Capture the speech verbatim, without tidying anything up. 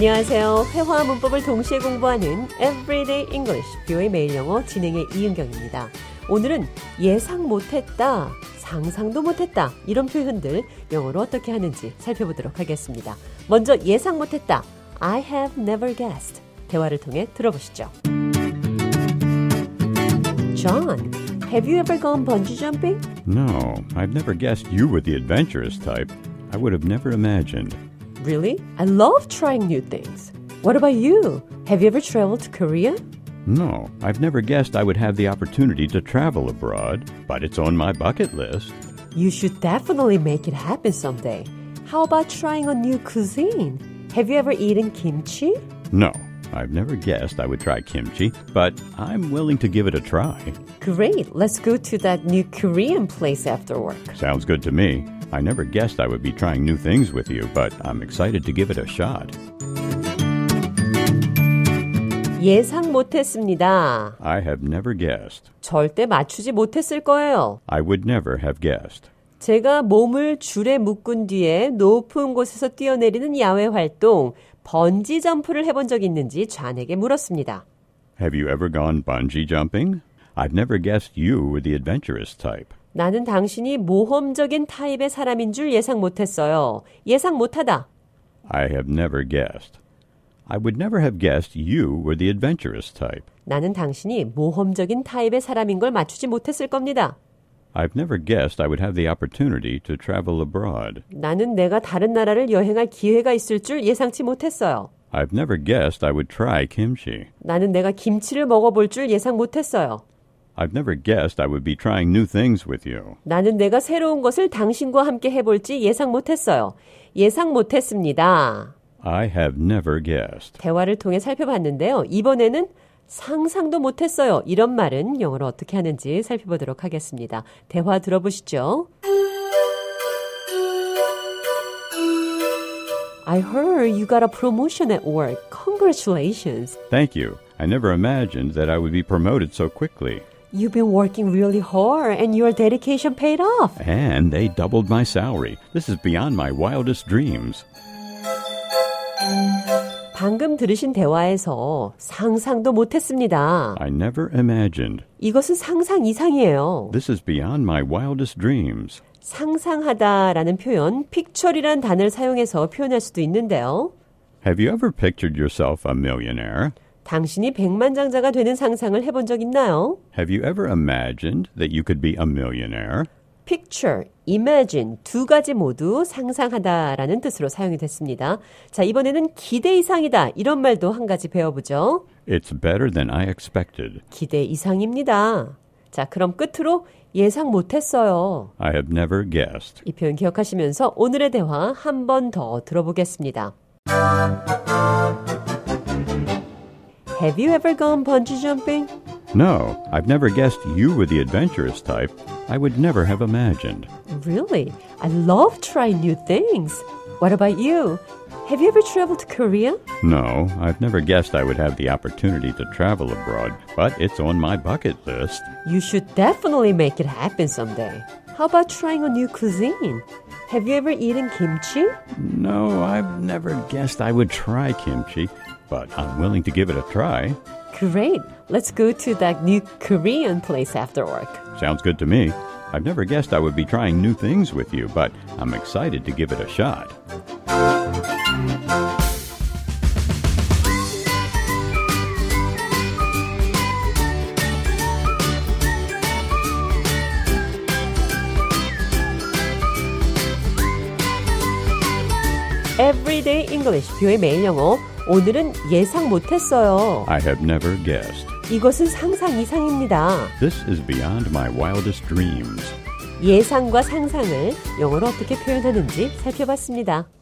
안녕하세요. 회화와 문법을 동시에 공부하는 Everyday English, 뷰의 매일 영어 진행의 이은경입니다. 오늘은 예상 못했다, 상상도 못했다 이런 표현들 영어로 어떻게 하는지 살펴보도록 하겠습니다. 먼저 예상 못했다, I have never guessed. 대화를 통해 들어보시죠. John, have you ever gone bungee jumping? No, I've never guessed you were the adventurous type. I would have never imagined. Really? I love trying new things. What about you? Have you ever traveled to Korea? No, I've never guessed I would have the opportunity to travel abroad, but it's on my bucket list. You should definitely make it happen someday. How about trying a new cuisine? Have you ever eaten kimchi? No, I've never guessed I would try kimchi, but I'm willing to give it a try. Great. Let's go to that new Korean place after work. Sounds good to me. I never guessed I would be trying new things with you, but I'm excited to give it a shot. 예상 못했습니다. I have never guessed. 절대 맞추지 못했을 거예요. I would never have guessed. 제가 몸을 줄에 묶은 뒤에 높은 곳에서 뛰어내리는 야외 활동, 번지 점프를 해본 적 있는지 좌에게 물었습니다. Have you ever gone bungee jumping? I've never guessed you were the adventurous type. 나는 당신이 모험적인 타입의 사람인 줄 예상 못했어요. 예상 못하다. I have never guessed. I would never have guessed you were the adventurous type. 나는 당신이 모험적인 타입의 사람인 걸 맞추지 못했을 겁니다. I've never guessed I would have the opportunity to travel abroad. 나는 내가 다른 나라를 여행할 기회가 있을 줄 예상치 못했어요. I've never guessed I would try kimchi. 나는 내가 김치를 먹어볼 줄 예상 못했어요. I've never guessed I would be trying new things with you. 나는 내가 새로운 것을 당신과 함께 해볼지 예상 못했어요. 예상 못했습니다. I have never guessed. 대화를 통해 살펴봤는데요. 이번에는 상상도 못했어요. 이런 말은 영어로 어떻게 하는지 살펴보도록 하겠습니다. 대화 들어보시죠. I heard you got a promotion at work. Congratulations. Thank you. I never imagined that I would be promoted so quickly. You've been working really hard and your dedication paid off. And they doubled my salary. This is beyond my wildest dreams. 방금 들으신 대화에서 상상도 못했습니다. I never imagined. 이것은 상상 이상이에요. This is beyond my wildest dreams. 상상하다라는 표현, picture이란 단어를 사용해서 표현할 수도 있는데요. Have you ever pictured yourself a millionaire? 당신이 백만장자가 되는 상상을 해본 적 있나요? Have you ever imagined that you could be a millionaire? Picture, imagine 두 가지 모두 상상하다라는 뜻으로 사용이 됐습니다. 자, 이번에는 기대 이상이다 이런 말도 한 가지 배워보죠. It's better than I expected. 기대 이상입니다. 자, 그럼 끝으로 예상 못했어요. I have never guessed. 이 표현 기억하시면서 오늘의 대화 한 번 더 들어보겠습니다. Have you ever gone bungee jumping? No, I've never guessed you were the adventurous type. I would never have imagined. Really? I love trying new things. What about you? Have you ever traveled to Korea? No, I've never guessed I would have the opportunity to travel abroad, but it's on my bucket list. You should definitely make it happen someday. How about trying a new cuisine? Have you ever eaten kimchi? No, I've never guessed I would try kimchi, but I'm willing to give it a try. Great. Let's go to that new Korean place after work. Sounds good to me. I've never guessed I would be trying new things with you, but I'm excited to give it a shot. Everyday English, 뷰의 매일 영어. 오늘은 예상 못했어요. I have never guessed. 이것은 상상 이상입니다. This is beyond my wildest dreams. 예상과 상상을 영어로 어떻게 표현하는지 살펴봤습니다.